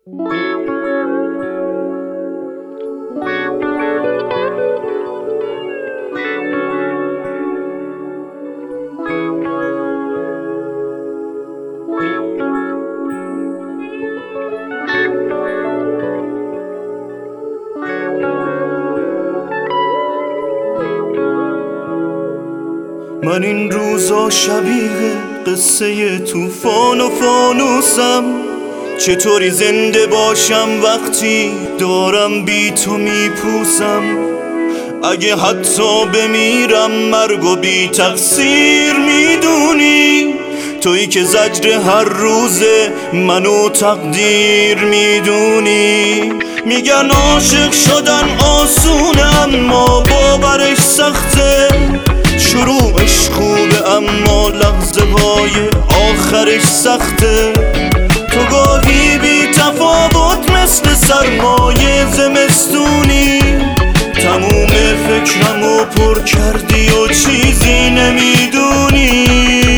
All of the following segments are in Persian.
من این روزا شبیه قصه طوفان و فانوسم. چطوری زنده باشم وقتی دارم بی تو میپوسم؟ اگه حتی بمیرم مرگو بی تقصیر میدونی، تویی که زجر هر روزه منو تقدیر میدونی. میگن عاشق شدن آسونه اما باورش سخته، شروعش خوبه اما لحظه های آخرش سخته. تو گاهی بی تفاوت مثل سرمایه زمستونی، تموم فکرمو پر کردی و چیزی نمیدونی.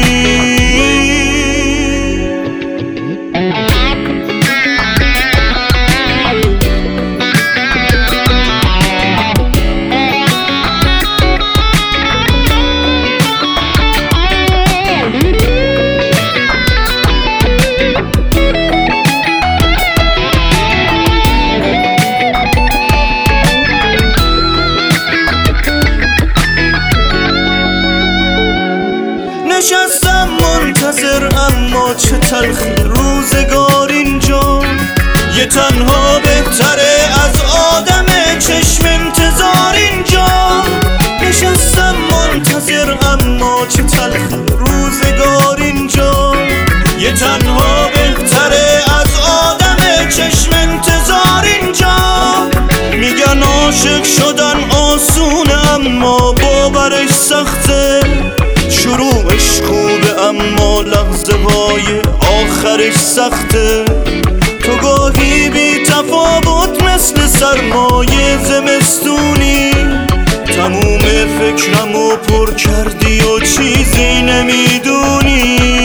نشستم منتظر اما چه تلخی روزگار اینجا. یه تنها بهتره از آدم چشم انتظار اینجا. نشستم منتظر اما چه تلخی روزگار اینجا. یه تنها بهتره از آدم چشم انتظار اینجا. میگن عاشق شدن آسونه اما باورش سخته، شروعش خوبه اما لحظه های آخرش سخته. تو گاهی بی تفاوت مثل سرمایه زمستونی، تموم فکرمو پر کردی و چیزی نمیدونی.